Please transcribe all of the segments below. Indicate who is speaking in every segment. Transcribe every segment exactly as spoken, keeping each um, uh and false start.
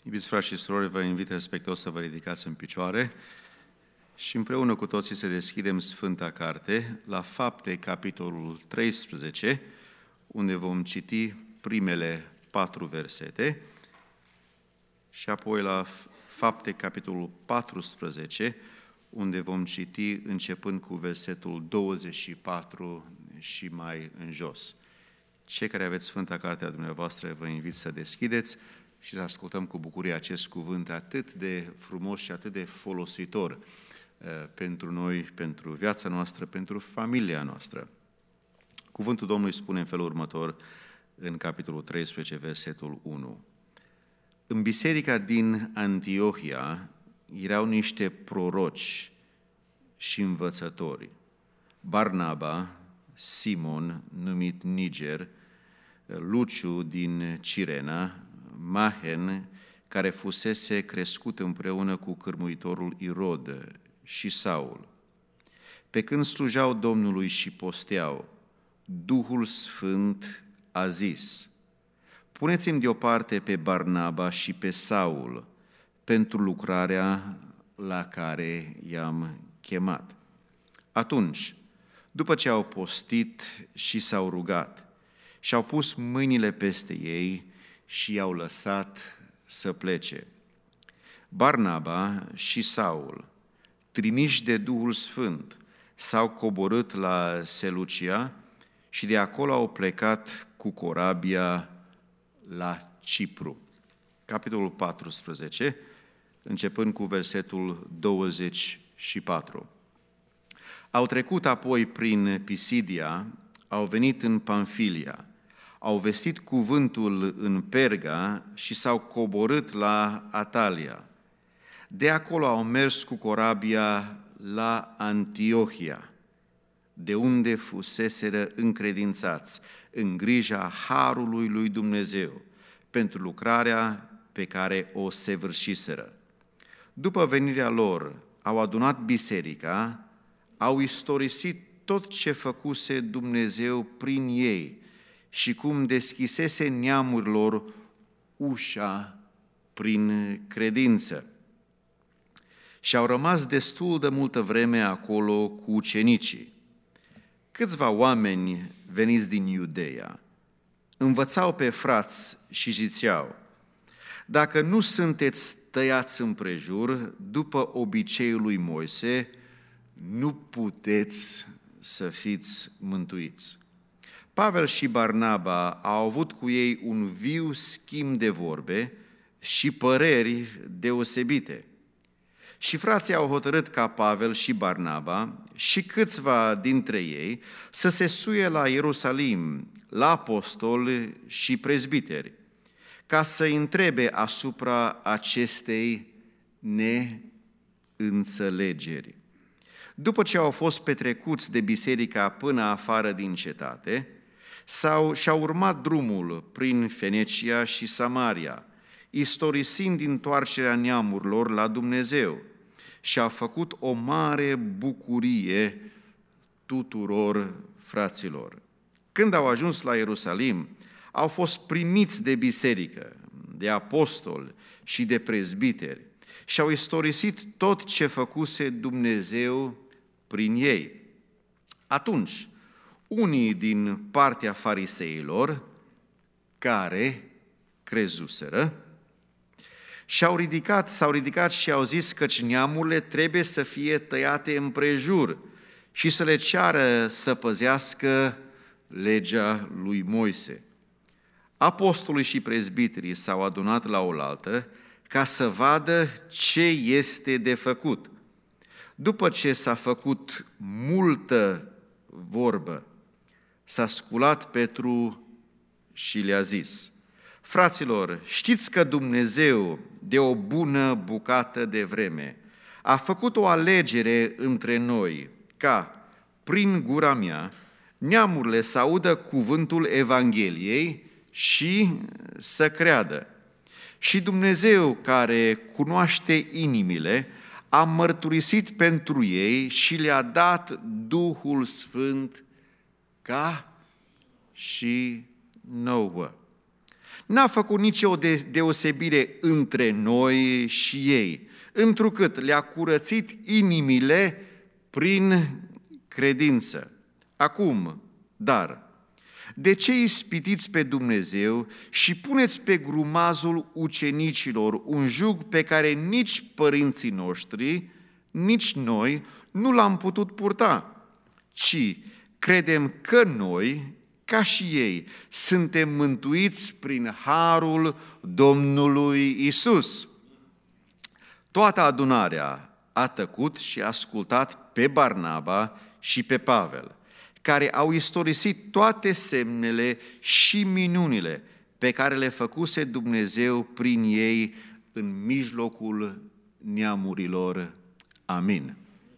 Speaker 1: Iubiți frați și surori, vă invit respectuos să vă ridicați în picioare și împreună cu toții să deschidem Sfânta Carte la Fapte, capitolul treisprezece, unde vom citi primele patru versete, și apoi la Fapte, capitolul paisprezece, unde vom citi începând cu versetul douăzeci și patru și mai în jos. Cei care aveți Sfânta Carte a dumneavoastră, vă invit să deschideți și să ascultăm cu bucurie acest cuvânt atât de frumos și atât de folositor uh, pentru noi, pentru viața noastră, pentru familia noastră. Cuvântul Domnului spune în felul următor, în capitolul treisprezece, versetul unu. În biserica din Antiohia erau niște proroci și învățători: Barnaba, Simon, numit Niger, Luciu din Cirena, Mahen, care fusese crescut împreună cu cârmuitorul Irod, și Saul. Pe când slujeau Domnului și posteau, Duhul Sfânt a zis: puneți-mi deoparte pe Barnaba și pe Saul pentru lucrarea la care i-am chemat. Atunci, după ce au postit și s-au rugat, și-au pus mâinile peste ei și i-au lăsat să plece. Barnaba și Saul, trimiși de Duhul Sfânt, s-au coborât la Selucia și de acolo au plecat cu corabia la Cipru. Capitolul paisprezece, începând cu versetul douăzeci și patru. Au trecut apoi prin Pisidia, au venit în Pamfilia, au vestit cuvântul în Perga și s-au coborât la Atalia. De acolo au mers cu corabia la Antiohia, de unde fuseseră încredințați în grija harului lui Dumnezeu pentru lucrarea pe care o săvârșiseră. După venirea lor, au adunat biserica, au istorisit tot ce făcuse Dumnezeu prin ei și cum deschisese neamurilor ușa prin credință. Și au rămas destul de multă vreme acolo cu ucenicii. Câțiva oameni veniți din Iudeea învățau pe frați și ziceau: dacă nu sunteți tăiați împrejur după obiceiul lui Moise, nu puteți să fiți mântuiți. Pavel și Barnaba au avut cu ei un viu schimb de vorbe și păreri deosebite. Și frații au hotărât ca Pavel și Barnaba și câțiva dintre ei să se suie la Ierusalim, la apostoli și prezbiteri, ca să întrebe asupra acestei neînțelegeri. După ce au fost petrecuți de biserica până afară din cetate, sau și-au urmat drumul prin Fenecia și Samaria, istorisind întoarcerea neamurilor la Dumnezeu, și a făcut o mare bucurie tuturor fraților. Când au ajuns la Ierusalim, au fost primiți de biserică, de apostoli și de prezbiteri și au istorisit tot ce făcuse Dumnezeu prin ei. Atunci, unii din partea fariseilor, care crezuseră, și-au ridicat, s-au ridicat și au zis că neamurile trebuie să fie tăiate împrejur și să le ceară să păzească legea lui Moise. Apostolii și prezbiterii s-au adunat la oaltă ca să vadă ce este de făcut. După ce s-a făcut multă vorbă, s-a sculat Petru și le-a zis: fraților, știți că Dumnezeu, de o bună bucată de vreme, a făcut o alegere între noi, ca, prin gura mea, neamurile să audă cuvântul Evangheliei și să creadă. Și Dumnezeu, care cunoaște inimile, a mărturisit pentru ei și le-a dat Duhul Sfânt ca și nouă. N-a făcut nicio deosebire între noi și ei, întrucât le-a curățit inimile prin credință. Acum, dar, de ce ispitiți pe Dumnezeu și puneți pe grumazul ucenicilor un jug pe care nici părinții noștri, nici noi nu l-am putut purta, ci credem că noi, ca și ei, suntem mântuiți prin harul Domnului Isus. Toată adunarea a tăcut și a ascultat pe Barnaba și pe Pavel, care au istorisit toate semnele și minunile pe care le făcuse Dumnezeu prin ei în mijlocul neamurilor. Amin.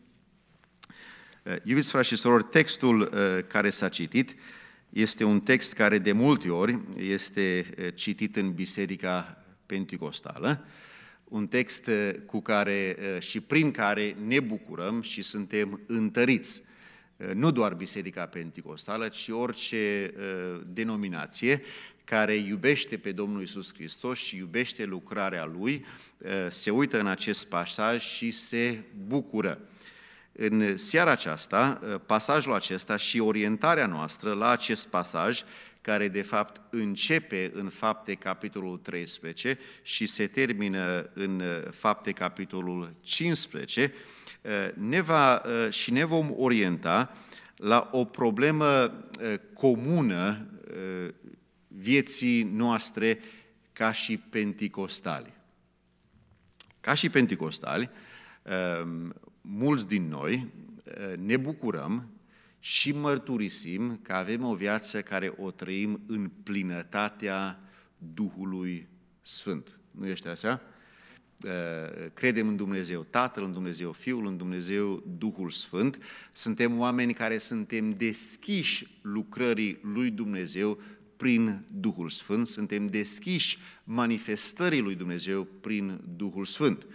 Speaker 1: Iubiți frați și surori, textul care s-a citit este un text care de multe ori este citit în Biserica Penticostală, un text cu care și prin care ne bucurăm și suntem întăriți. Nu doar Biserica Penticostală, ci orice denominație care iubește pe Domnul Iisus Hristos și iubește lucrarea Lui, se uită în acest pasaj și se bucură. În seara aceasta, pasajul acesta și orientarea noastră la acest pasaj, care de fapt începe în Fapte capitolul treisprezece și se termină în Fapte capitolul cincisprezece, ne va, și ne vom orienta la o problemă comună vieții noastre ca și penticostali. Ca și penticostali, mulți din noi ne bucurăm și mărturisim că avem o viață care o trăim în plinătatea Duhului Sfânt. Nu este așa? Credem în Dumnezeu Tatăl, în Dumnezeu Fiul, în Dumnezeu Duhul Sfânt. Suntem oameni care suntem deschiși lucrării lui Dumnezeu prin Duhul Sfânt, suntem deschiși manifestării lui Dumnezeu prin Duhul Sfânt.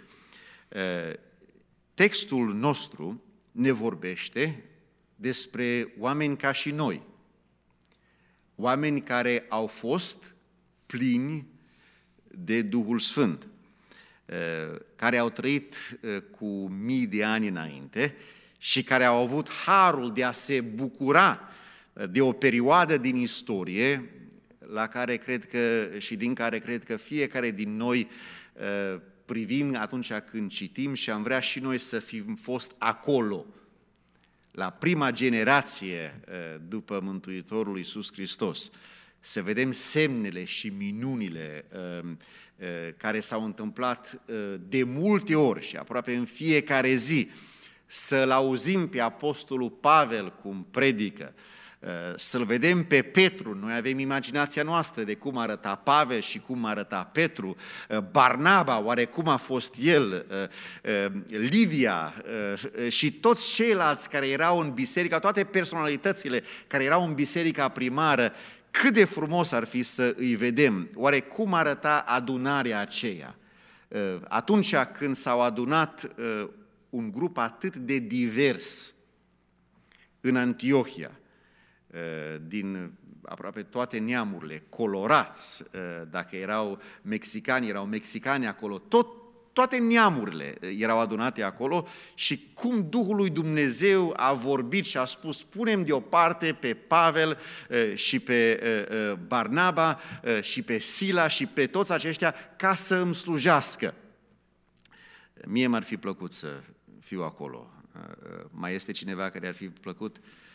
Speaker 1: Textul nostru ne vorbește despre oameni ca și noi, oameni care au fost plini de Duhul Sfânt, care au trăit cu mii de ani înainte și care au avut harul de a se bucura de o perioadă din istorie la care cred că și din care cred că fiecare din noi privim atunci când citim și am vrea și noi să fim fost acolo, la prima generație după Mântuitorul Iisus Hristos, să vedem semnele și minunile care s-au întâmplat de multe ori și aproape în fiecare zi, să-l auzim pe Apostolul Pavel cum predică, să-l vedem pe Petru, noi avem imaginația noastră de cum arăta Pavel și cum arăta Petru, Barnaba, oare cum a fost el, Lidia și toți ceilalți care erau în biserica, toate personalitățile care erau în biserica primară, cât de frumos ar fi să îi vedem, oare cum arăta adunarea aceea. Atunci când s-au adunat un grup atât de divers în Antiohia, din aproape toate neamurile, colorați, dacă erau mexicani, erau mexicani acolo, tot, toate neamurile erau adunate acolo și cum Duhul lui Dumnezeu a vorbit și a spus, punem deoparte pe Pavel și pe Barnaba și pe Sila și pe toți aceștia ca să îmi slujească. Mie m-ar fi plăcut să fiu acolo. Mai este cineva care ar fi plăcut?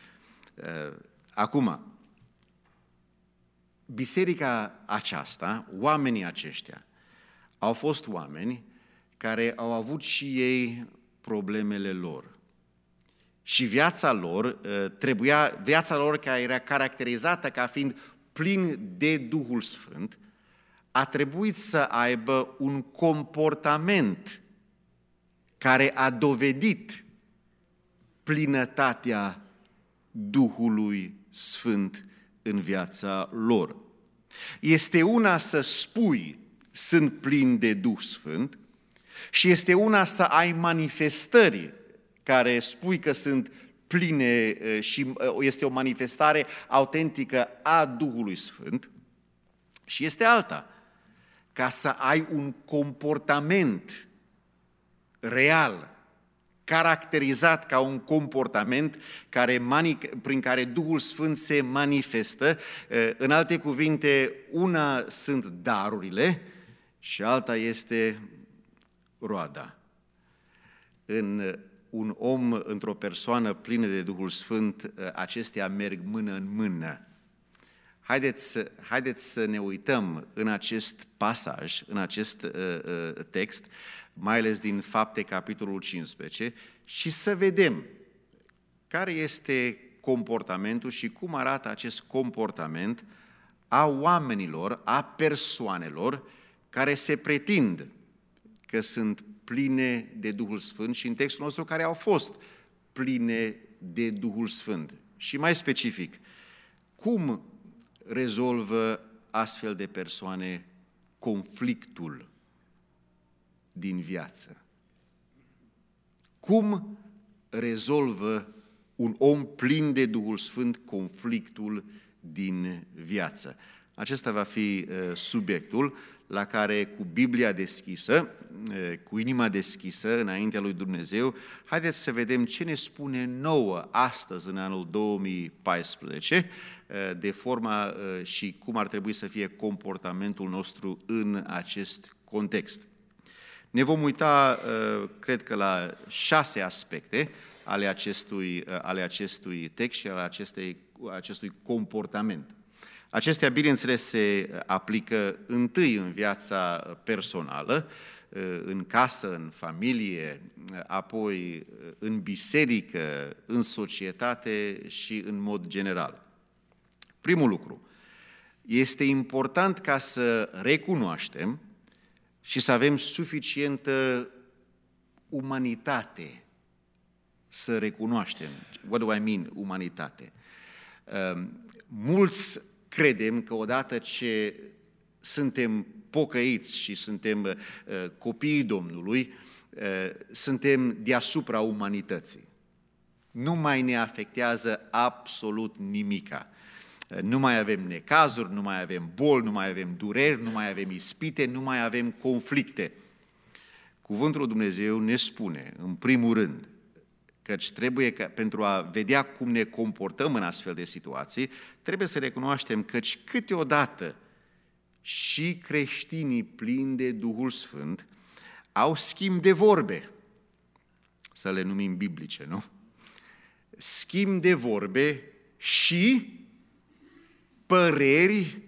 Speaker 1: Acum, biserica aceasta, oamenii aceștia, au fost oameni care au avut și ei problemele lor. Și viața lor trebuia, viața lor care era caracterizată ca fiind plin de Duhul Sfânt, a trebuit să aibă un comportament care a dovedit plinătatea Duhului Sfânt în viața lor. Este una să spui, sunt plin de Duh Sfânt, și este una să ai manifestări care spui că sunt pline și este o manifestare autentică a Duhului Sfânt. Și este alta, ca să ai un comportament real, caracterizat ca un comportament care, prin care Duhul Sfânt se manifestă. În alte cuvinte, una sunt darurile și alta este roada. În un om, într-o persoană plină de Duhul Sfânt, acestea merg mână în mână. Haideți, haideți să ne uităm în acest pasaj, în acest uh, text, mai ales din Fapte, capitolul cincisprezece, și să vedem care este comportamentul și cum arată acest comportament a oamenilor, a persoanelor care se pretind că sunt pline de Duhul Sfânt și în textul nostru care au fost pline de Duhul Sfânt. Și mai specific, cum rezolvă astfel de persoane conflictul din viață? Cum rezolvă un om plin de Duhul Sfânt conflictul din viață? Acesta va fi subiectul la care, cu Biblia deschisă, cu inima deschisă înaintea lui Dumnezeu, haideți să vedem ce ne spune nouă astăzi, în anul două mii paisprezece, de forma și cum ar trebui să fie comportamentul nostru în acest context. Ne vom uita, cred că, la șase aspecte ale acestui, ale acestui text și ale acestei, acestui comportament. Acestea, bineînțeles, se aplică întâi în viața personală, în casă, în familie, apoi în biserică, în societate și în mod general. Primul lucru, este important ca să recunoaștem și să avem suficientă umanitate să recunoaștem. What do I mean, umanitate? Mulți credem că odată ce suntem pocăiți și suntem uh, copiii Domnului, uh, suntem deasupra umanității. Nu mai ne afectează absolut nimica. Uh, nu mai avem necazuri, nu mai avem boli, nu mai avem dureri, nu mai avem ispite, nu mai avem conflicte. Cuvântul lui Dumnezeu ne spune, în primul rând, căci trebuie că, pentru a vedea cum ne comportăm în astfel de situații, trebuie să recunoaștem căci câteodată și creștinii plini de Duhul Sfânt au schimb de vorbe, să le numim biblice, nu? Schimb de vorbe și păreri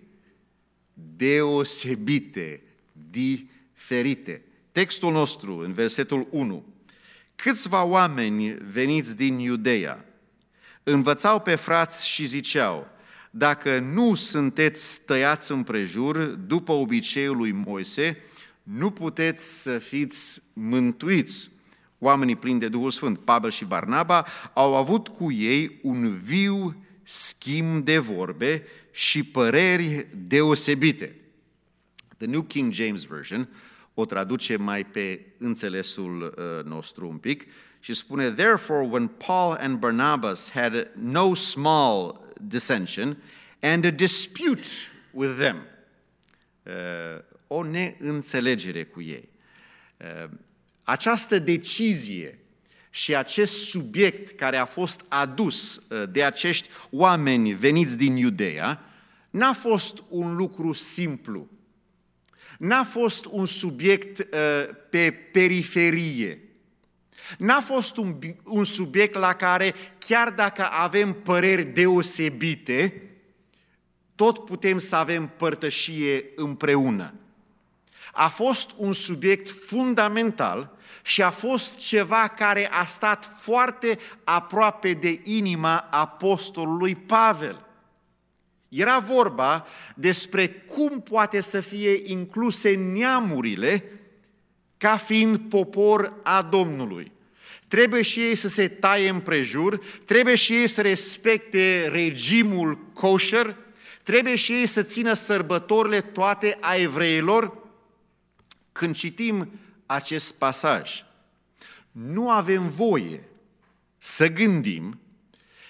Speaker 1: deosebite, diferite. Textul nostru, în versetul unu, câțiva oameni veniți din Iudeea învățau pe frați și ziceau, dacă nu sunteți tăiați împrejur după obiceiul lui Moise, nu puteți să fiți mântuiți. Oamenii plini de Duhul Sfânt, Pavel și Barnaba, au avut cu ei un viu schimb de vorbe și păreri deosebite. The New King James Version o traduce mai pe înțelesul nostru un pic și spune, therefore, when Paul and Barnabas had no small dissension and a dispute with them, o neînțelegere cu ei. Această decizie și acest subiect care a fost adus de acești oameni veniți din Iudeea n-a fost un lucru simplu. N-a fost un subiect uh, pe periferie. N-a fost un, un subiect la care, chiar dacă avem păreri deosebite, tot putem să avem părtășie împreună. A fost un subiect fundamental și a fost ceva care a stat foarte aproape de inima apostolului Pavel. Era vorba despre cum poate să fie incluse neamurile ca fiind popor a Domnului. Trebuie și ei să se taie împrejur, trebuie și ei să respecte regimul kosher, trebuie și ei să țină sărbătorile toate a evreilor. Când citim acest pasaj, nu avem voie să gândim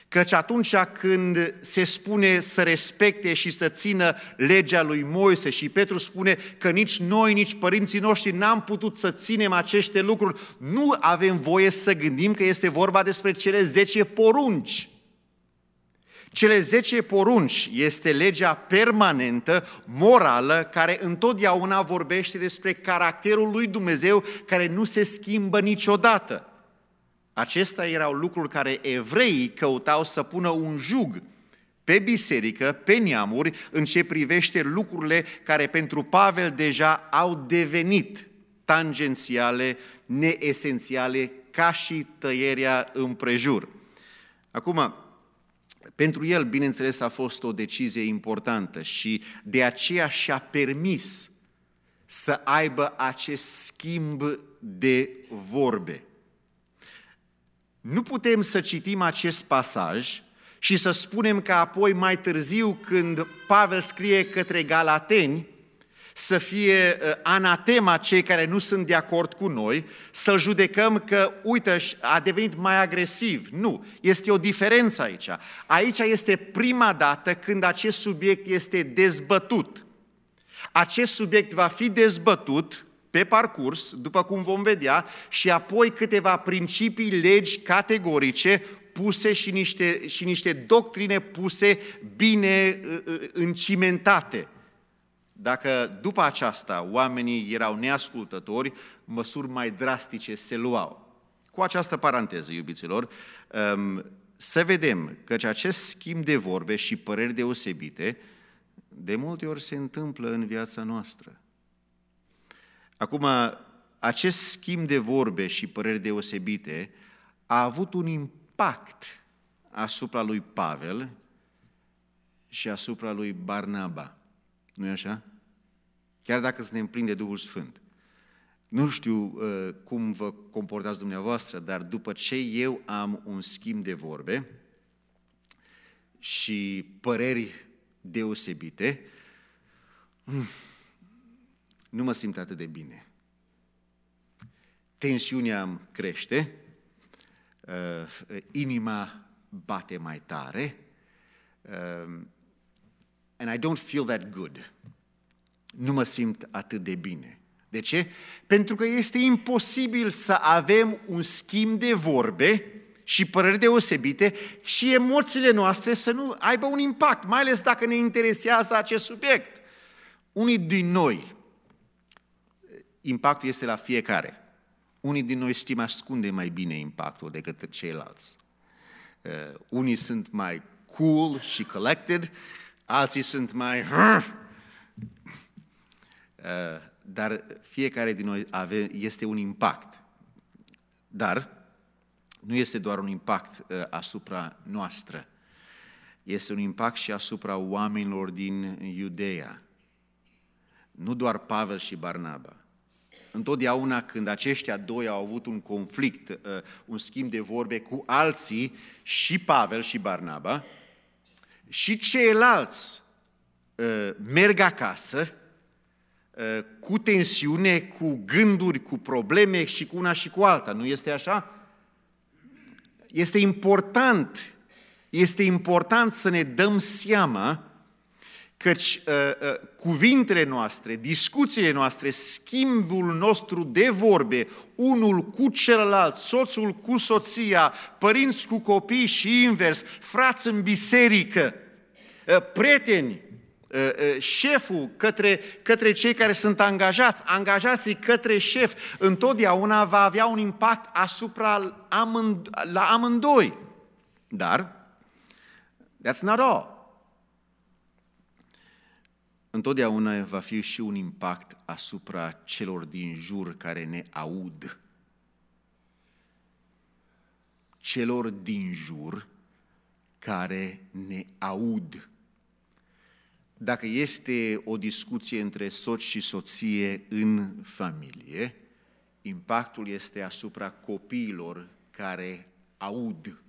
Speaker 1: Căci atunci când se spune să respecte și să țină legea lui Moise și Petru spune că nici noi, nici părinții noștri n-am putut să ținem aceste lucruri, nu avem voie să gândim că este vorba despre cele zece porunci. Cele zece porunci este legea permanentă, morală, care întotdeauna vorbește despre caracterul lui Dumnezeu, care nu se schimbă niciodată. Acestea erau lucruri care evreii căutau să pună un jug pe biserică, pe neamuri, în ce privește lucrurile care pentru Pavel deja au devenit tangențiale, neesențiale, ca și tăierea împrejur. Acum, pentru el, bineînțeles, a fost o decizie importantă și de aceea și-a permis să aibă acest schimb de vorbe. Nu putem să citim acest pasaj și să spunem că apoi mai târziu, când Pavel scrie către Galateni, să fie anatema cei care nu sunt de acord cu noi, să-l judecăm că, uite, a devenit mai agresiv. Nu, este o diferență aici. Aici este prima dată când acest subiect este dezbătut. Acest subiect va fi dezbătut pe parcurs, după cum vom vedea, și apoi câteva principii, legi categorice puse și niște, și niște doctrine puse bine încimentate. Dacă după aceasta oamenii erau neascultători, măsuri mai drastice se luau. Cu această paranteză, iubiților, să vedem că acest schimb de vorbe și păreri deosebite de multe ori se întâmplă în viața noastră. Acum, acest schimb de vorbe și păreri deosebite a avut un impact asupra lui Pavel și asupra lui Barnaba. Nu-i așa? Chiar dacă suntem plini de Duhul Sfânt. Nu știu uh, cum vă comportați dumneavoastră, dar după ce eu am un schimb de vorbe și păreri deosebite, nu mă simt atât de bine. Tensiunea îmi crește, uh, inima bate mai tare, uh, and I don't feel that good. Nu mă simt atât de bine. De ce? Pentru că este imposibil să avem un schimb de vorbe și păreri deosebite și emoțiile noastre să nu aibă un impact, mai ales dacă ne interesează acest subiect. Unii din noi, impactul este la fiecare. Unii din noi știm ascunde mai bine impactul decât ceilalți. Uh, unii sunt mai cool și collected, alții sunt mai... Uh, dar fiecare din noi ave, este un impact. Dar nu este doar un impact uh, asupra noastră. Este un impact și asupra oamenilor din Iudeea. Nu doar Pavel și Barnaba. Întotdeauna când aceștia doi au avut un conflict, uh, un schimb de vorbe cu alții, și Pavel și Barnaba, și ceilalți uh, merg acasă uh, cu tensiune, cu gânduri, cu probleme și cu una și cu alta. Nu este așa? Este important, este important să ne dăm seama căci uh, uh, cuvintele noastre, discuțiile noastre, schimbul nostru de vorbe, unul cu celălalt, soțul cu soția, părinți cu copii și invers, frați în biserică, uh, prieteni, uh, uh, șeful către, către cei care sunt angajați, angajații către șef, întotdeauna va avea un impact asupra amând, la amândoi. Dar, that's not all. Întotdeauna va fi și un impact asupra celor din jur care ne aud. Celor din jur care ne aud. Dacă este o discuție între soț și soție în familie, impactul este asupra copiilor care aud.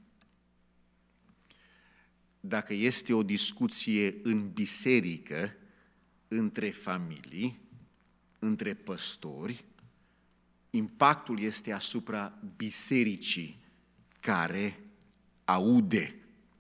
Speaker 1: Dacă este o discuție în biserică, între familii, între păstori, impactul este asupra bisericii care aude.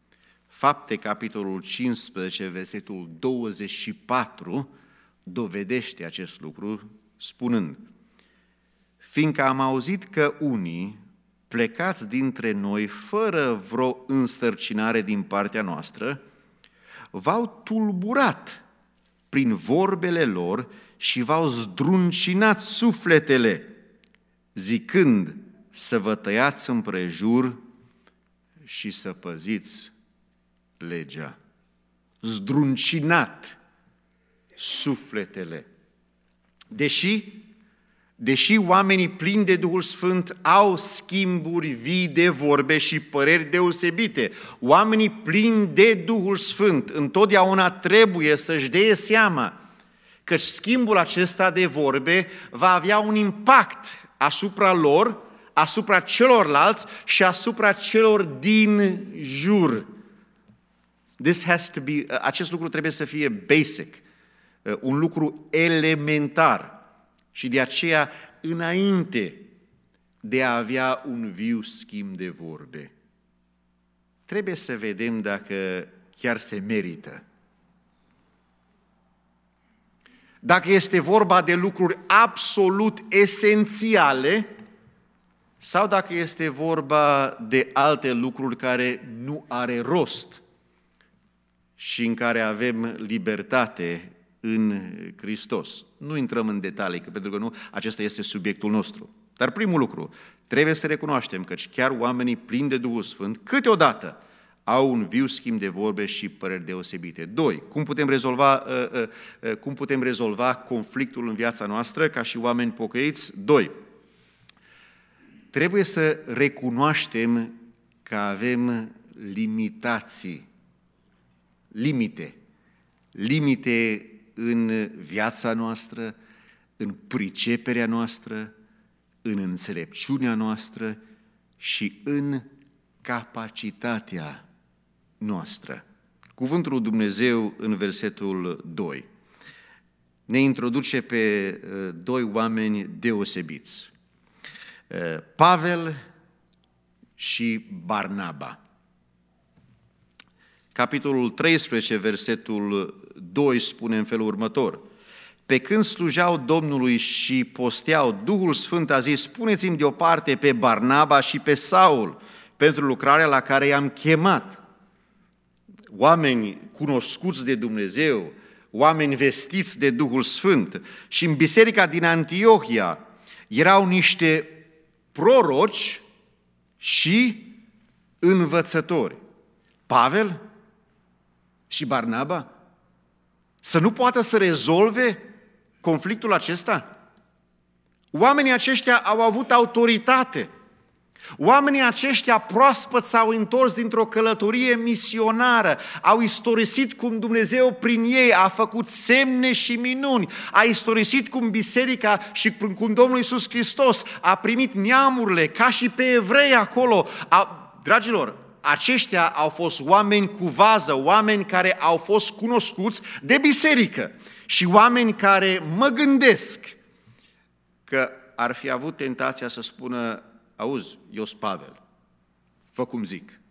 Speaker 1: Fapte, capitolul cincisprezece, versetul douăzeci și patru, dovedește acest lucru spunând: fiindcă am auzit că unii, plecați dintre noi fără vreo înstărcinare din partea noastră, v-au tulburat prin vorbele lor și v-au zdruncinat sufletele, zicând să vă tăiați împrejur și să păziți legea. Zdruncinat sufletele. Deși, deși oamenii plini de Duhul Sfânt au schimburi vii de vorbe și păreri deosebite, oamenii plini de Duhul Sfânt întotdeauna trebuie să-și dea seama că schimbul acesta de vorbe va avea un impact asupra lor, asupra celorlalți și asupra celor din jur. This has to be, acest lucru trebuie să fie basic, un lucru elementar. Și de aceea, înainte de a avea un viu schimb de vorbe, trebuie să vedem dacă chiar se merită. Dacă este vorba de lucruri absolut esențiale sau dacă este vorba de alte lucruri care nu are rost și în care avem libertate în Hristos. Nu intrăm în detalii, pentru că nu, acesta este subiectul nostru. Dar primul lucru, trebuie să recunoaștem că chiar oamenii plini de Duhul Sfânt câteodată au un viu schimb de vorbe și păreri deosebite. Doi, cum putem rezolva, uh, uh, uh, cum putem rezolva conflictul în viața noastră ca și oameni pocăiți? Doi, trebuie să recunoaștem că avem limitații, limite, limite în viața noastră, în priceperea noastră, în înțelepciunea noastră și în capacitatea noastră. Cuvântul lui Dumnezeu în versetul doi ne introduce pe doi oameni deosebiți, Pavel și Barnaba. Capitolul treisprezece, versetul doi spune în felul următor: pe când slujeau Domnului și posteau, Duhul Sfânt a zis: puneți-mi deoparte pe Barnaba și pe Saul pentru lucrarea la care i-am chemat. Oameni cunoscuți de Dumnezeu, oameni vestiți de Duhul Sfânt. Și în biserica din Antiohia erau niște proroci și învățători. Pavel și Barnaba să nu poată să rezolve conflictul acesta? Oamenii aceștia au avut autoritate. Oamenii aceștia proaspăt s-au întors dintr-o călătorie misionară, au istorisit cum Dumnezeu prin ei a făcut semne și minuni, a istorisit cum biserica și cum Domnul Iisus Hristos a primit neamurile ca și pe evrei acolo. A, dragilor, aceștia au fost oameni cu vază, oameni care au fost cunoscuți de biserică și oameni care mă gândesc că ar fi avut tentația să spună: auzi, eu sunt Pavel, fă cum zic.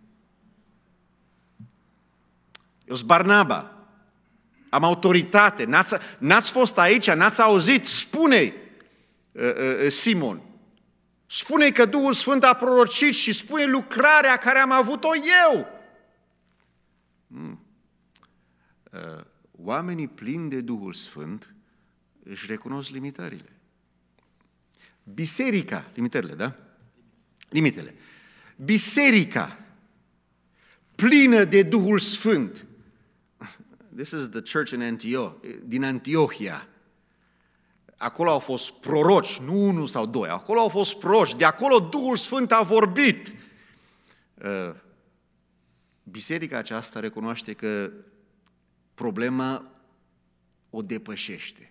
Speaker 1: Eu sunt Barnaba, am autoritate, n-ați, n-ați fost aici, n-ați auzit, spune-i, uh, uh, Simon, spune că Duhul Sfânt a prorocit și spune lucrarea care am avut-o eu. Hmm. Uh, oamenii plini de Duhul Sfânt își recunosc limitările. Biserica, limitările, da? Limitele. Biserica plină de Duhul Sfânt. This is the church in Antioch, din Antiohia. Acolo au fost proroci, nu unul sau doi, acolo au fost proroci, de acolo Duhul Sfânt a vorbit. Biserica aceasta recunoaște că problema o depășește.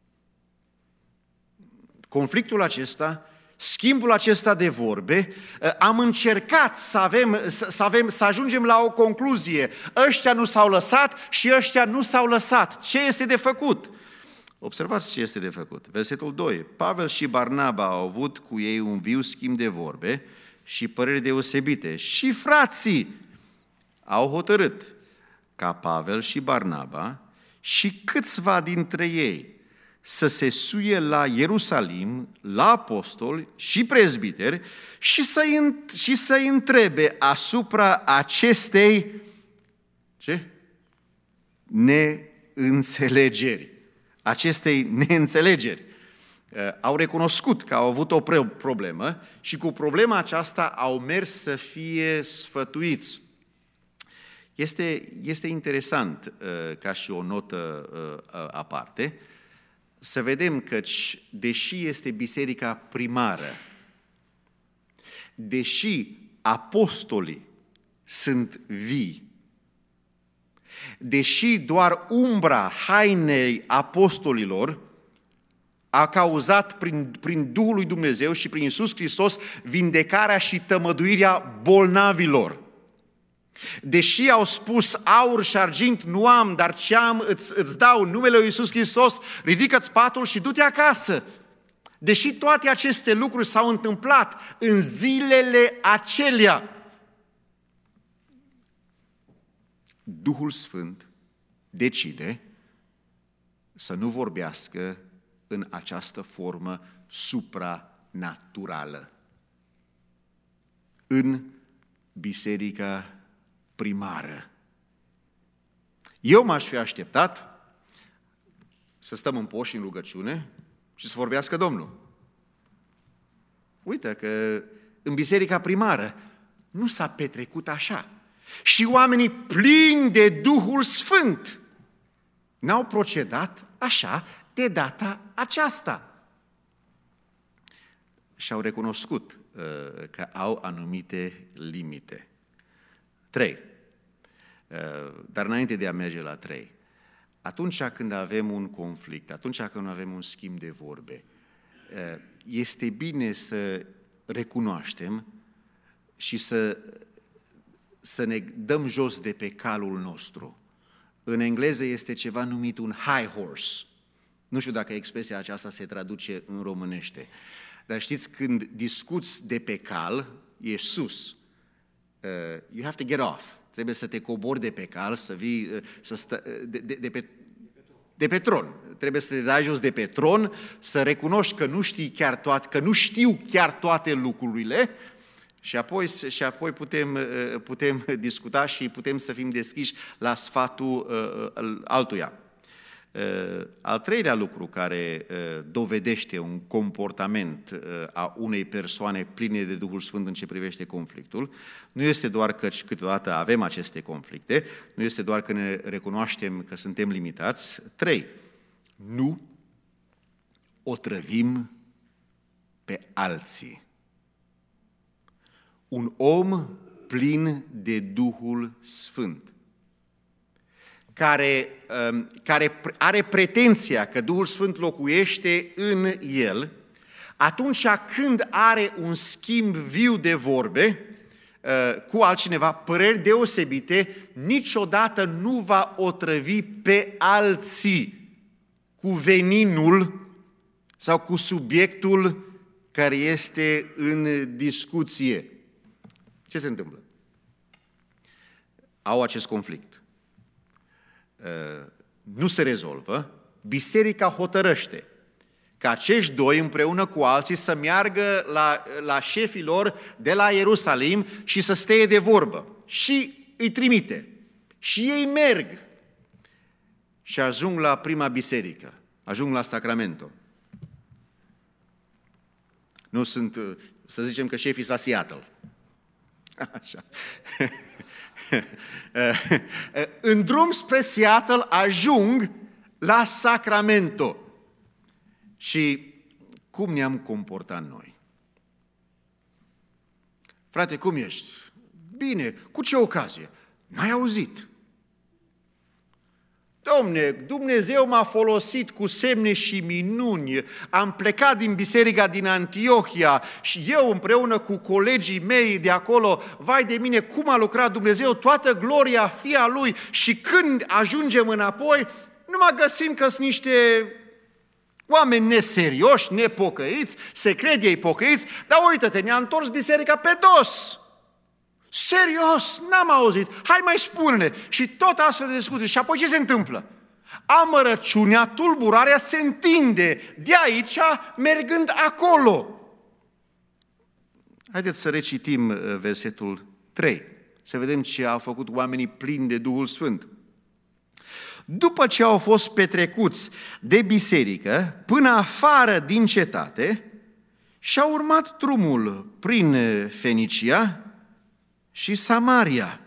Speaker 1: Conflictul acesta, schimbul acesta de vorbe, am încercat să, avem, să, avem, să ajungem la o concluzie. Ăștia nu s-au lăsat și ăștia nu s-au lăsat. Ce este de făcut? Observați ce este de făcut. Versetul doi. Pavel și Barnaba au avut cu ei un viu schimb de vorbe și păreri deosebite. Și frații au hotărât ca Pavel și Barnaba și câțiva dintre ei să se suie la Ierusalim, la apostoli și prezbiteri și să-i, și să-i întrebe asupra acestei ce? neînțelegeri. Acestei neînțelegeri. Au recunoscut că au avut o problemă și cu problema aceasta au mers să fie sfătuiți. Este, este interesant, ca și o notă aparte, să vedem că, deși este biserica primară, deși apostolii sunt vii, deși doar umbra hainei apostolilor a cauzat prin, prin Duhul lui Dumnezeu și prin Iisus Hristos vindecarea și tămăduirea bolnavilor. Deși au spus aur și argint nu am, dar ce am îți, îți dau în numele lui Iisus Hristos, ridică-ți patul și du-te acasă. Deși toate aceste lucruri s-au întâmplat în zilele acelea, Duhul Sfânt decide să nu vorbească în această formă supranaturală în biserica primară. Eu m-aș fi așteptat să stăm în post și în rugăciune și să vorbească Domnul. Uite că în biserica primară nu s-a petrecut așa. Și oamenii plini de Duhul Sfânt n-au procedat așa de data aceasta. Și-au recunoscut uh, că au anumite limite. Trei. Uh, dar înainte de a merge la trei, atunci când avem un conflict, atunci când avem un schimb de vorbe, uh, este bine să recunoaștem și să, să ne dăm jos de pe calul nostru. În engleză este ceva numit un high horse. Nu știu dacă expresia aceasta se traduce în românește. Dar știți, când discuți de pe cal, ești sus. Uh, you have to get off. Trebuie să te cobori de pe cal, să vii, uh, să stă, uh, de, de, de, pe, de pe tron. Trebuie să te dai jos de pe tron, să recunoști că nu știi chiar toate, că nu știu chiar toate lucrurile și apoi, și apoi putem, uh, putem discuta și putem să fim deschiși la sfatul uh, altuia. Al treilea lucru care dovedește un comportament a unei persoane pline de Duhul Sfânt în ce privește conflictul, nu este doar că câteodată avem aceste conflicte, nu este doar că ne recunoaștem că suntem limitați. Trei, nu otrăvim pe alții. Un om plin de Duhul Sfânt, Care, care are pretenția că Duhul Sfânt locuiește în el, atunci când are un schimb viu de vorbe cu altcineva, păreri deosebite, niciodată nu va otrăvi pe alții cu veninul sau cu subiectul care este în discuție. Ce se întâmplă? Au acest conflict. Nu se rezolvă, biserica hotărăște ca acești doi împreună cu alții să meargă la, la șefii lor de la Ierusalim și să stea de vorbă. Și îi trimite. Și ei merg și ajung la prima biserică, ajung la Sacramento. Nu sunt, să zicem că șefii s-a Seattle. Așa. În drum spre Seattle ajung la Sacramento. Și cum ne-am comportat noi? Frate, cum ești? Bine, cu ce ocazie? N-ai auzit? Domne, Dumnezeu m-a folosit cu semne și minuni. Am plecat din biserica din Antiohia și eu împreună cu colegii mei de acolo, vai de mine, cum a lucrat Dumnezeu, toată gloria fie a Lui. Și când ajungem înapoi, nu mai găsim că sunt niște oameni neserioși, nepocăiți, se cred ei pocăiți, dar uite-te, ne-a întors biserica pe dos. Serios, n-am auzit, hai mai spune-ne. Și tot astfel de discuții. Și apoi ce se întâmplă? Amărăciunea, tulburarea se întinde de aici mergând acolo. Haideți să recitim versetul trei, să vedem ce au făcut oamenii plini de Duhul Sfânt. După ce au fost petrecuți de biserică până afară din cetate, și-au urmat drumul prin Fenicia și Samaria,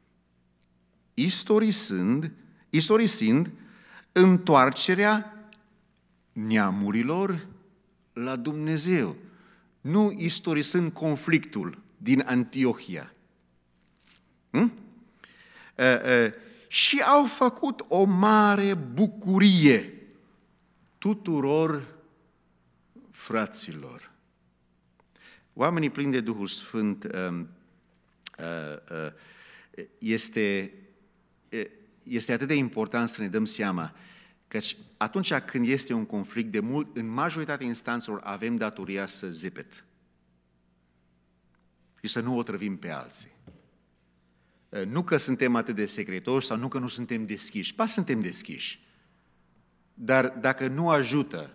Speaker 1: istorisind, istorisind întoarcerea neamurilor la Dumnezeu, nu istorisând conflictul din Antiohia. Hm? E, e, și au făcut o mare bucurie tuturor fraților. Oamenii plini de Duhul Sfânt este, este atât de important să ne dăm seama că atunci când este un conflict, de mult, în majoritatea instanțelor avem datoria să zipet și să nu o trăvim pe alții. Nu că suntem atât de secretoși sau nu că nu suntem deschiși, ba suntem deschiși, dar dacă nu ajută,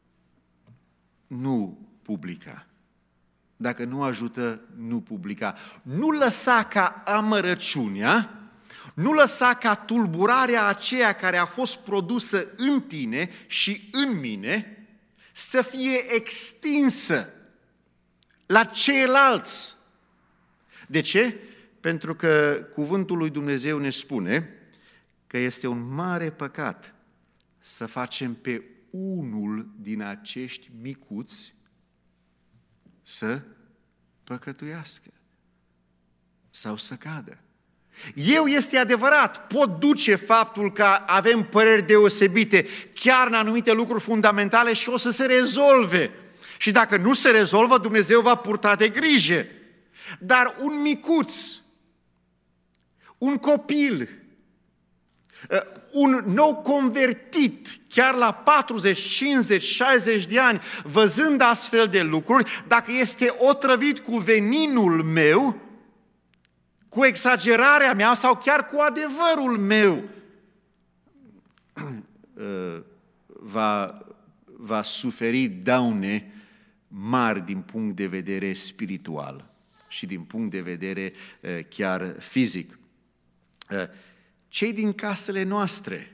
Speaker 1: nu publica. Dacă nu ajută, nu publica. Nu lăsa ca amărăciunea, nu lăsa ca tulburarea aceea care a fost produsă în tine și în mine să fie extinsă la ceilalți. De ce? Pentru că cuvântul lui Dumnezeu ne spune că este un mare păcat să facem pe unul din acești micuți să păcătuiască sau să cadă. Eu, este adevărat, pot duce faptul că avem păreri deosebite, chiar în anumite lucruri fundamentale și o să se rezolve. Și dacă nu se rezolvă, Dumnezeu va purta de grijă. Dar un micuț, un copil, un nou convertit, chiar la patruzeci, cincizeci, șaizeci de ani, văzând astfel de lucruri, dacă este otrăvit cu veninul meu, cu exagerarea mea sau chiar cu adevărul meu, va, va suferi daune mari din punct de vedere spiritual și din punct de vedere chiar fizic. Cei din casele noastre,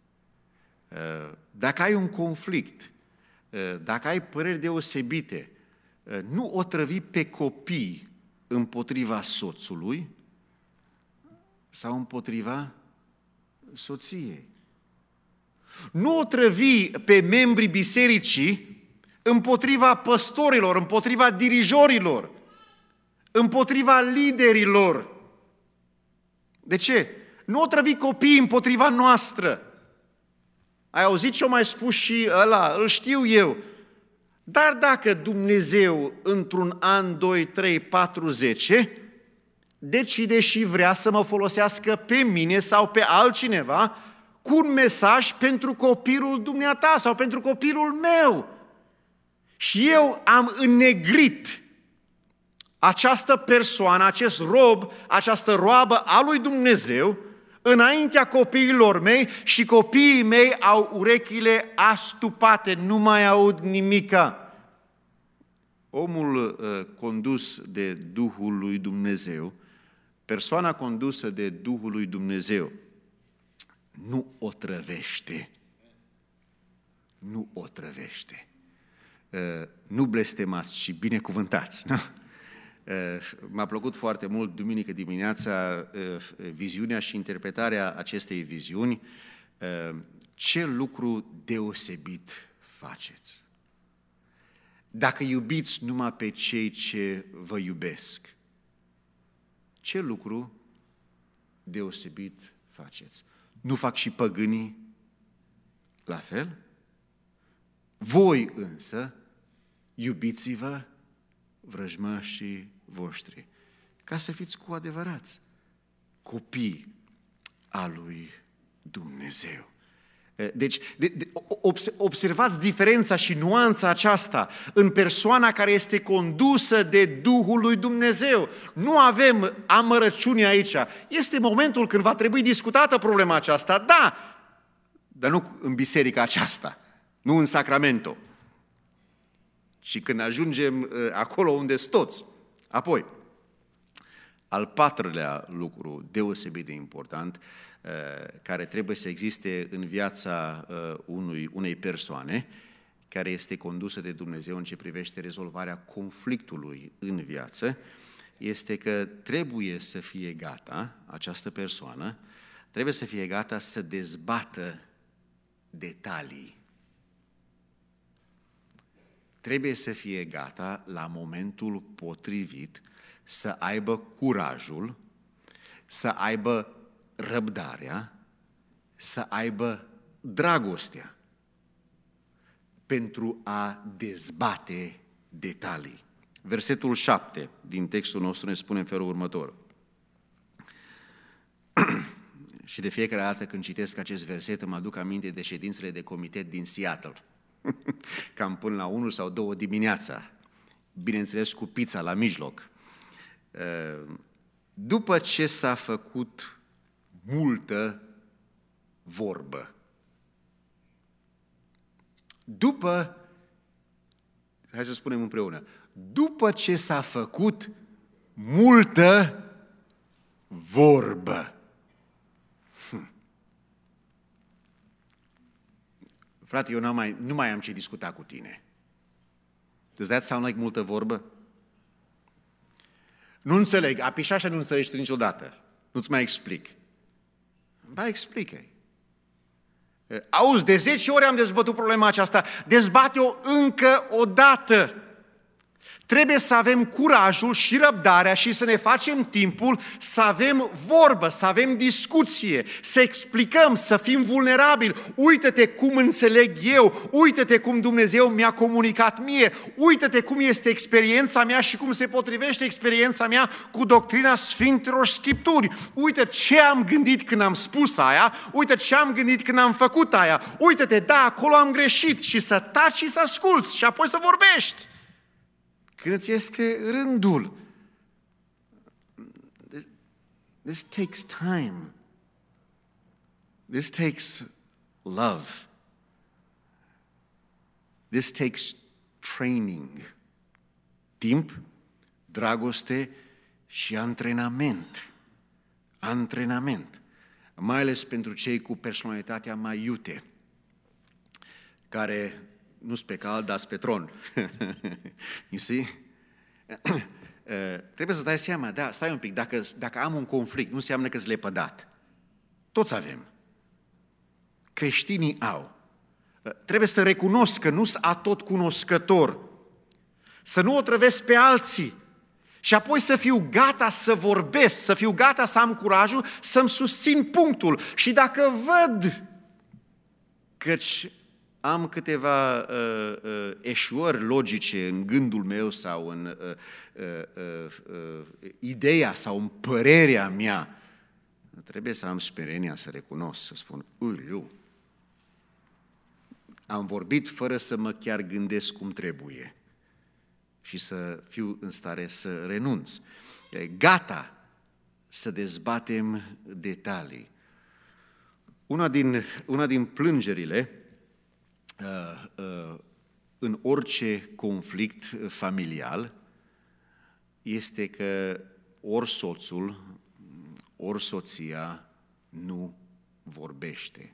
Speaker 1: dacă ai un conflict, dacă ai păreri deosebite, nu otrăvi pe copii împotriva soțului sau împotriva soției. Nu otrăvi pe membrii bisericii împotriva păstorilor, împotriva dirijorilor, împotriva liderilor. De ce? Nu otrăvi copiii împotriva noastră. Ai auzit ce-o mai spus și ăla, îl știu eu. Dar dacă Dumnezeu într-un an, doi, trei, patru, zece decide și vrea să mă folosească pe mine sau pe altcineva cu un mesaj pentru copilul dumneata sau pentru copilul meu, și eu am înnegrit această persoană, acest rob, această roabă a lui Dumnezeu înaintea copiilor mei și copiii mei au urechile astupate, nu mai aud nimica. Omul uh, condus de Duhul lui Dumnezeu, persoana condusă de Duhul lui Dumnezeu, nu otrăvește. Nu otrăvește. Uh, nu blestemați, ci binecuvântați. Nu? M-a plăcut foarte mult duminică dimineața viziunea și interpretarea acestei viziuni. Ce lucru deosebit faceți! Dacă iubiți numai pe cei ce vă iubesc, ce lucru deosebit faceți! Nu fac și păgânii la fel? Voi însă iubiți-vă vrăjmașii voștri, ca să fiți cu adevărat copii al lui Dumnezeu. Deci, de, de, observați diferența și nuanța aceasta în persoana care este condusă de Duhul lui Dumnezeu. Nu avem amărăciuni aici. Este momentul când va trebui discutată problema aceasta, da, dar nu în biserica aceasta, nu în Sacramento, și când ajungem acolo unde sunt toți. Apoi, al patrulea lucru deosebit de important, care trebuie să existe în viața unui, unei persoane care este condusă de Dumnezeu în ce privește rezolvarea conflictului în viață, este că trebuie să fie gata, această persoană, trebuie să fie gata să dezbată detalii. Trebuie să fie gata la momentul potrivit să aibă curajul, să aibă răbdarea, să aibă dragostea pentru a dezbate detalii. Versetul șapte din textul nostru ne spune în felul următor. Și de fiecare dată când citesc acest verset îmi aduc aminte de ședințele de comitet din Seattle. Cam până la unu sau două dimineața, bineînțeles cu pizza la mijloc. După ce s-a făcut multă vorbă, după, hai să spunem împreună, după ce s-a făcut multă vorbă. Hm. Frate, eu n-am mai, nu mai am ce discuta cu tine. Does that sound like multă vorbă? Nu înțeleg, apișașa nu înțelegi tu niciodată. Nu-ți mai explic. Ba, explică-i. Auzi, de zece ori am dezbătut problema aceasta, dezbate-o încă o dată. Trebuie să avem curajul și răbdarea și să ne facem timpul să avem vorbă, să avem discuție, să explicăm, să fim vulnerabili. Uită-te cum înțeleg eu, uită-te cum Dumnezeu mi-a comunicat mie, uită-te cum este experiența mea și cum se potrivește experiența mea cu doctrina Sfintelor Scripturi. Uită ce am gândit când am spus aia, uită ce am gândit când am făcut aia, uită-te, da, acolo am greșit, și să taci și să asculți și apoi să vorbești. Când îți este rândul. This takes time. This takes love. This takes training. Timp, dragoste și antrenament. Antrenament. Mai ales pentru cei cu personalitatea mai iute, care nu-s pe cal, dar-s pe tron. You see? Trebuie să dai seama, da, stai un pic, dacă, dacă am un conflict, nu înseamnă că-s lepădat. Toți avem. Creștinii au. Trebuie să recunosc că nu-s atotcunoscător. Să nu o trăvesc pe alții. Și apoi să fiu gata să vorbesc, să fiu gata să am curajul să-mi susțin punctul. Și dacă văd căci am câteva uh, uh, eșuări logice în gândul meu sau în uh, uh, uh, uh, ideea sau în părerea mea, trebuie să am smerenia să recunosc, să spun, uiu, am vorbit fără să mă chiar gândesc cum trebuie și să fiu în stare să renunț. Gata să dezbatem detalii. Una din, una din plângerile în orice conflict familial este că ori soțul, ori soția nu vorbește.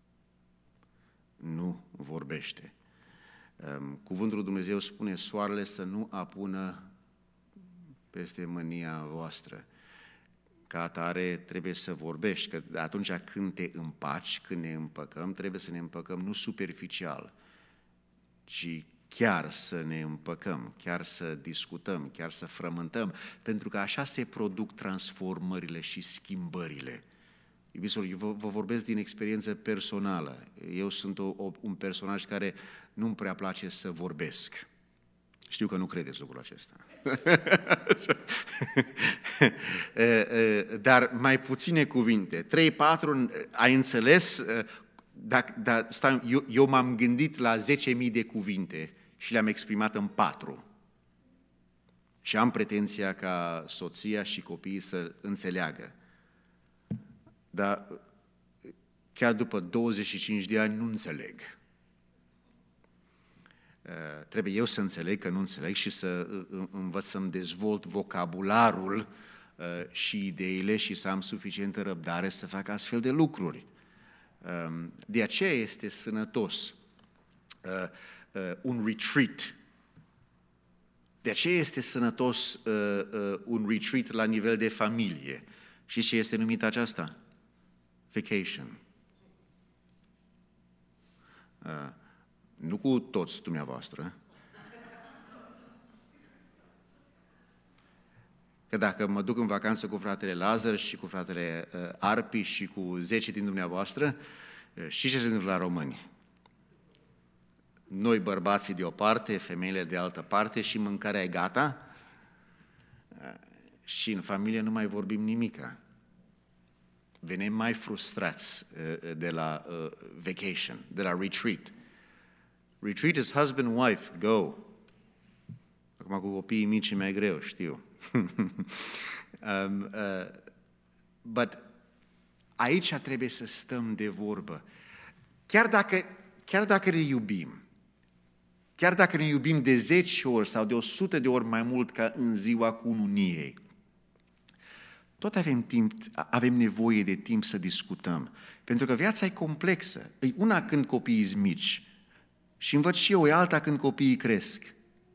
Speaker 1: Nu vorbește. Cuvântul lui Dumnezeu spune soarele să nu apună peste mânia voastră. Ca atare trebuie să vorbești, că atunci când te împaci, când ne împăcăm, trebuie să ne împăcăm nu superficial, ci chiar să ne împăcăm, chiar să discutăm, chiar să frământăm, pentru că așa se produc transformările și schimbările. Iubiților, eu vă, vă vorbesc din experiență personală. Eu sunt o, o, un personaj care nu-mi prea place să vorbesc. Știu că nu credeți lucrul acesta. Dar mai puține cuvinte. Trei, patru, ai înțeles? Dacă, da, stai, eu, eu m-am gândit la zece mii de cuvinte și le-am exprimat în patru. Și am pretenția ca soția și copiii să înțeleagă. Dar chiar după douăzeci și cinci de ani nu înțeleg. Uh, trebuie eu să înțeleg că nu înțeleg și să uh, învăț să-mi dezvolt vocabularul uh, și ideile și să am suficientă răbdare să fac astfel de lucruri. Uh, de aceea este sănătos uh, uh, un retreat. De aceea este sănătos uh, uh, un retreat la nivel de familie. Și ce este numit aceasta? Vacation. Uh, nu cu toți dumneavoastră. Că dacă mă duc în vacanță cu fratele Lazar și cu fratele uh, Arpi și cu zece din dumneavoastră, uh, știți ce se întâmplă la români? Noi bărbații de o parte, femeile de altă parte și mâncarea e gata uh, și în familie nu mai vorbim nimica. Venim mai frustrați uh, de la uh, vacation, de la retreat. Retreat is husband, wife, go. Acum cu copiii mici e mai greu, știu. um, uh, but aici trebuie să stăm de vorbă. Chiar dacă, chiar dacă ne iubim, chiar dacă ne iubim de zece ori sau de o sută de ori mai mult ca în ziua cununiei, tot avem timp, avem nevoie de timp să discutăm. Pentru că viața e complexă. E una când copiii sunt mici și învăț și eu, e alta când copiii cresc.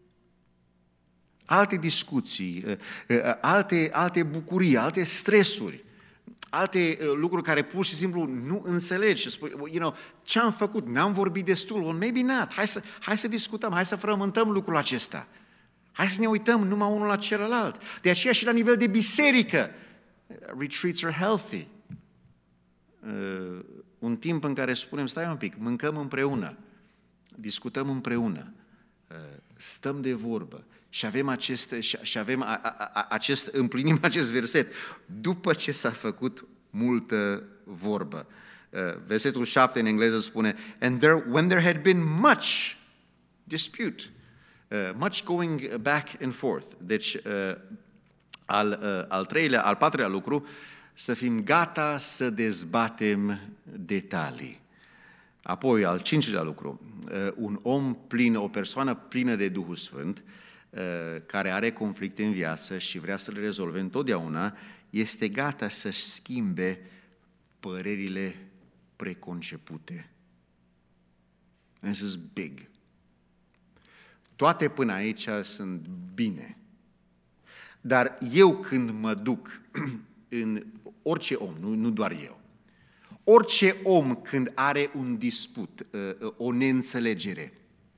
Speaker 1: Alte discuții, alte, alte bucurii, alte stresuri, alte lucruri care pur și simplu nu înțelegi și spui, you know, ce am făcut? N-am vorbit destul? Well, maybe not. Hai să, hai să discutăm, hai să frământăm lucrul acesta. Hai să ne uităm numai unul la celălalt. De aceea și la nivel de biserică, retreats are healthy. Uh, un timp în care spunem, stai un pic, mâncăm împreună, discutăm împreună, uh, stăm de vorbă și avem acest, și, și avem a, a, a, acest, împlinim acest verset după ce s-a făcut multă vorbă. Uh, versetul șapte în engleză spune, and there, when there had been much dispute, uh, much going back and forth. Deci, uh, Al, uh, al treilea, al patrulea lucru, să fim gata să dezbatem detalii. Apoi, al cincilea lucru, uh, un om plin, o persoană plină de Duhul Sfânt, uh, care are conflicte în viață și vrea să le rezolve întotdeauna, este gata să-și schimbe părerile preconcepute. This is big. Toate până aici sunt bine. Dar eu când mă duc în orice om, nu, nu doar eu, orice om când are un disput, o neînțelegere,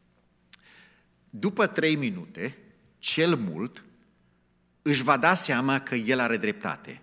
Speaker 1: după trei minute, cel mult, își va da seama că el are dreptate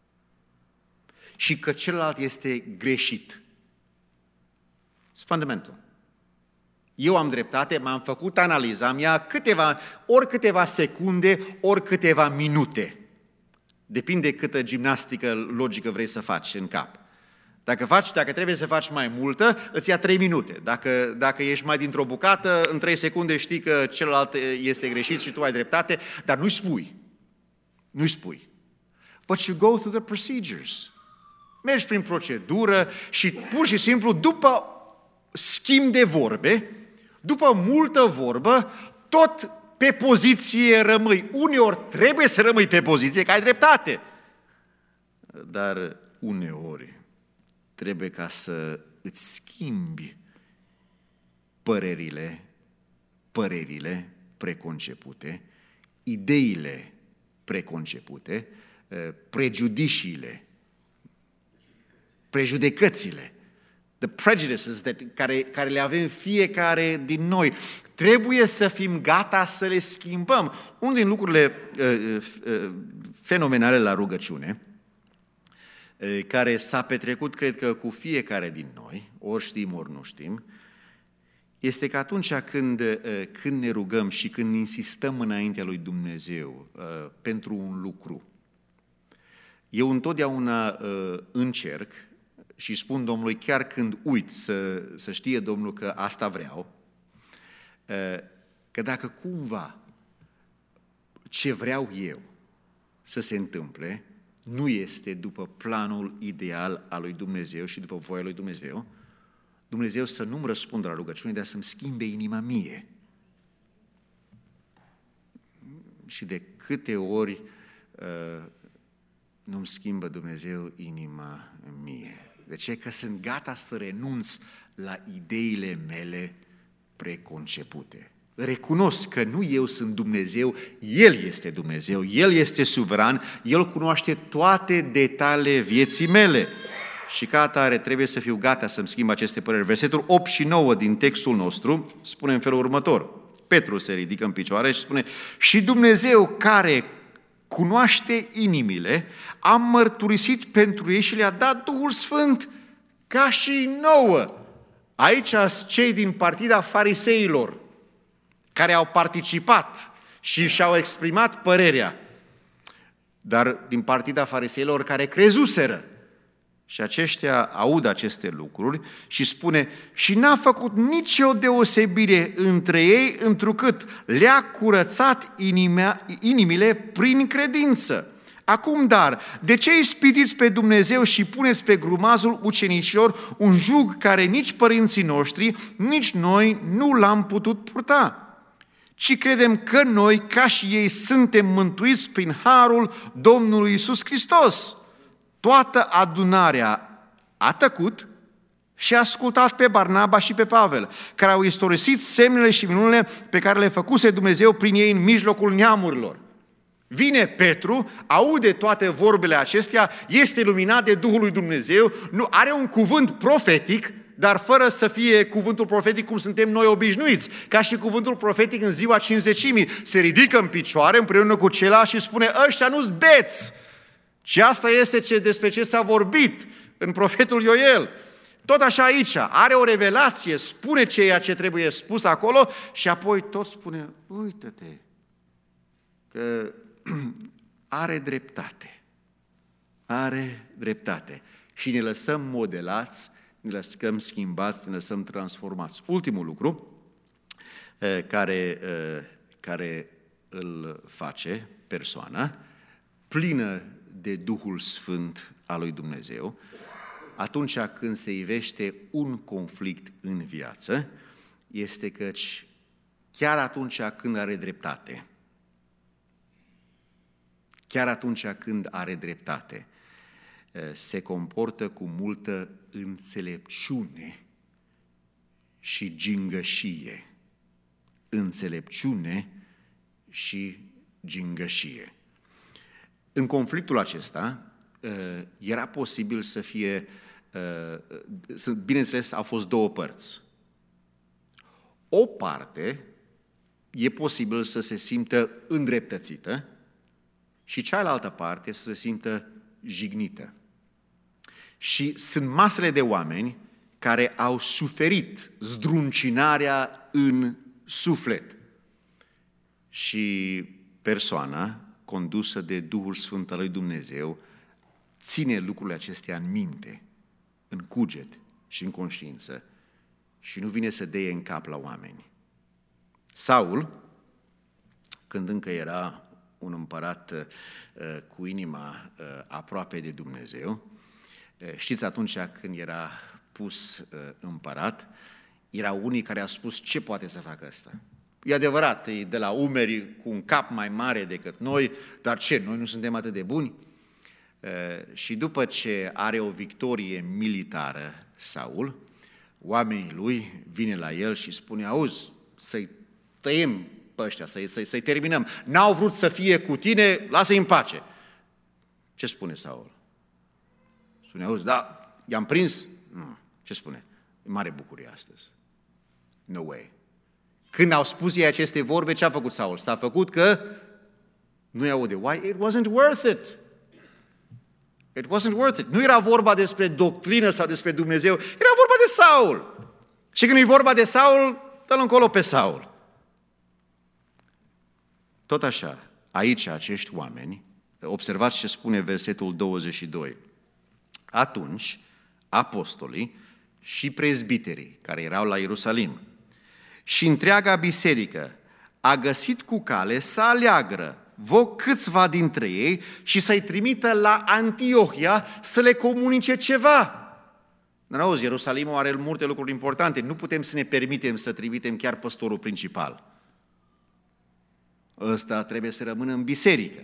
Speaker 1: și că celălalt este greșit. It's fundamental. Eu am dreptate, m-am făcut analiza, am ia câteva, ori câteva secunde, ori câteva minute. Depinde câtă gimnastică logică vrei să faci în cap. Dacă faci, dacă trebuie să faci mai multă, îți ia trei minute. Dacă, dacă ești mai dintr-o bucată, în trei secunde știi că celălalt este greșit și tu ai dreptate, dar nu-i spui. Nu-i spui. But you go through the procedures. Mergi prin procedură și pur și simplu, după schimb de vorbe, după multă vorbă, tot pe poziție rămâi. Uneori trebuie să rămâi pe poziție, că ai dreptate. Dar uneori trebuie ca să îți schimbi părerile, părerile preconcepute, ideile preconcepute, prejudiciile, prejudecățile, the prejudices that, care, care le avem fiecare din noi. Trebuie să fim gata să le schimbăm. Unul din lucrurile uh, uh, fenomenale la rugăciune, uh, care s-a petrecut, cred că, cu fiecare din noi, ori știm, ori nu știm, este că atunci când, uh, când ne rugăm și când insistăm înaintea lui Dumnezeu uh, pentru un lucru, eu întotdeauna uh, încerc și spun Domnului chiar când uit să, să știe Domnul că asta vreau, că dacă cumva ce vreau eu să se întâmple nu este după planul ideal al lui Dumnezeu și după voia lui Dumnezeu, Dumnezeu să nu-mi răspundă la rugăciune, dar să-mi schimbe inima mie. Și de câte ori uh, nu-mi schimbă Dumnezeu inima mie. De ce? Că sunt gata să renunț la ideile mele preconcepute. Recunosc că nu eu sunt Dumnezeu, El este Dumnezeu, El este suveran, El cunoaște toate detaliile vieții mele. Și ca atare trebuie să fiu gata să-mi schimb aceste păreri. Versetul opt și nouă din textul nostru spune în felul următor. Petru se ridică în picioare și spune: și Dumnezeu care cunoaște inimile, a mărturisit pentru ei și le-a dat Duhul Sfânt ca și nouă. Aici sunt cei din partida fariseilor care au participat și și-au exprimat părerea, dar din partida fariseilor care crezuseră. Și aceștia aud aceste lucruri și spune: și n-a făcut nicio deosebire între ei, întrucât le-a curățat inimea, inimile prin credință. Acum dar, de ce ispitiți pe Dumnezeu și puneți pe grumazul ucenicilor un jug care nici părinții noștri, nici noi nu l-am putut purta? Ci credem că noi, ca și ei, suntem mântuiți prin harul Domnului Iisus Hristos. Toată adunarea a tăcut și a ascultat pe Barnaba și pe Pavel, care au istorisit semnele și minunile pe care le făcuse Dumnezeu prin ei în mijlocul neamurilor. Vine Petru, aude toate vorbele acestea, este luminat de Duhul lui Dumnezeu, nu are un cuvânt profetic, dar fără să fie cuvântul profetic cum suntem noi obișnuiți. Ca și cuvântul profetic în ziua cincizecimii, se ridică în picioare împreună cu ceilalți și spune: ăștia nu-s beți! Și asta este ce, despre ce s-a vorbit în profetul Ioel. Tot așa aici, are o revelație, spune ceea ce trebuie spus acolo și apoi tot spune: uită-te că are dreptate. Are dreptate. Și ne lăsăm modelați, ne lăsăm schimbați, ne lăsăm transformați. Ultimul lucru care, care îl face persoana plină de Duhul Sfânt al lui Dumnezeu, atunci când se ivește un conflict în viață, este căci chiar atunci când are dreptate, chiar atunci când are dreptate, se comportă cu multă înțelepciune și gingășie. Înțelepciune și gingășie. În conflictul acesta era posibil să fie, bineînțeles, au fost două părți. O parte e posibil să se simtă îndreptățită și cealaltă parte să se simtă jignită. Și sunt masele de oameni care au suferit zdruncinarea în suflet. Și persoana condusă de Duhul Sfânt al lui Dumnezeu ține lucrurile acestea în minte, în cuget și în conștiință și nu vine să deie în cap la oameni. Saul, când încă era un împărat uh, cu inima uh, aproape de Dumnezeu, uh, știți, atunci când era pus uh, împărat, erau unii care au spus: ce poate să facă ăsta? E adevărat, e de la umeri cu un cap mai mare decât noi, dar ce, noi nu suntem atât de buni? Uh, și după ce are o victorie militară Saul, oamenii lui vine la el și spune: auzi, să-i tăiem pe ăștia, să-i, să-i, să-i terminăm. N-au vrut să fie cu tine, lasă-i în pace. Ce spune Saul? Spune: auzi, da, i-am prins? Nu. Ce spune? E mare bucurie astăzi. No way. Când au spus ei aceste vorbe, ce a făcut Saul? S-a făcut că nu-i aude. Why? It wasn't worth it. It wasn't worth it. Nu era vorba despre doctrină sau despre Dumnezeu, era vorba de Saul. Și când e vorba de Saul, dă-l încolo pe Saul. Tot așa, aici acești oameni, observați ce spune versetul douăzeci și doi. Atunci apostolii și prezbiterii care erau la Ierusalim. Și întreaga biserică a găsit cu cale să aleagă vă câțiva dintre ei și să-i trimită la Antiohia să le comunice ceva. Dar auzi, Ierusalimul are multe lucruri importante, nu putem să ne permitem să trimitem chiar păstorul principal. Ăsta trebuie să rămână în biserică.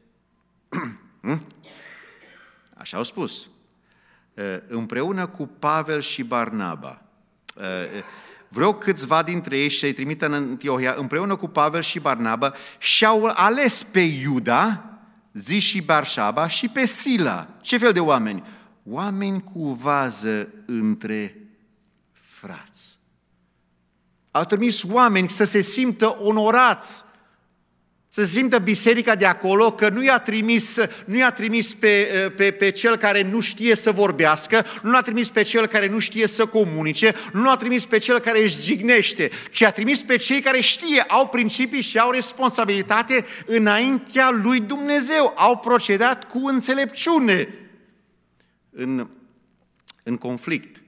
Speaker 1: Așa au spus. Împreună cu Pavel și Barnaba. Vreau câțiva dintre ei să-i trimită în Antiohia, împreună cu Pavel și Barnaba, și-au ales pe Iuda, zi și Barșaba, și pe Sila. Ce fel de oameni? Oameni cu vază între frați. Au trimis oameni să se simtă onorați, să se simtă biserica de acolo că nu i-a trimis, nu i-a trimis pe, pe, pe cel care nu știe să vorbească, nu l-a trimis pe cel care nu știe să comunice, nu l-a trimis pe cel care își jignește, ci a trimis pe cei care știe, au principii și au responsabilitate înaintea lui Dumnezeu, au procedat cu înțelepciune. În, în conflict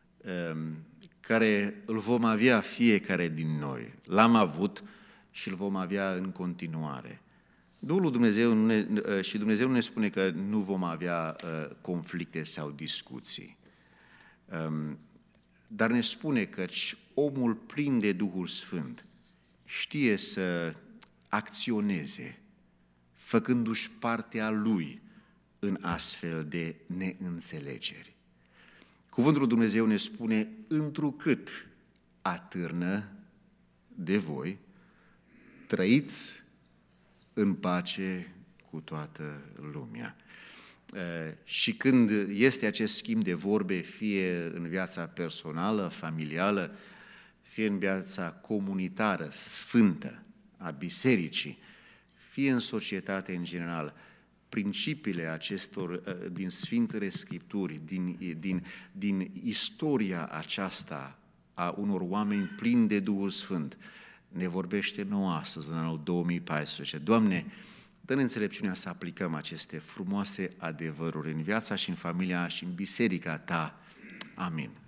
Speaker 1: care îl vom avea fiecare din noi, l-am avut și îl vom avea în continuare. Duhul Dumnezeu nu ne, și Dumnezeu nu ne spune că nu vom avea uh, conflicte sau discuții. Um, dar ne spune că omul plin de Duhul Sfânt știe să acționeze, făcându-și partea lui în astfel de neînțelegeri. Cuvântul Dumnezeu ne spune, întrucât atârnă de voi, trăiți în pace cu toată lumea. Și când este acest schimb de vorbe, fie în viața personală, familială, fie în viața comunitară, sfântă, a bisericii, fie în societate în general, principiile acestor din Sfintele Scripturi, din, din, din istoria aceasta a unor oameni plini de Duhul Sfânt, ne vorbește nouă astăzi, în anul două mii paisprezece. Doamne, dă-ne înțelepciunea să aplicăm aceste frumoase adevăruri în viața și în familia și în biserica Ta. Amin.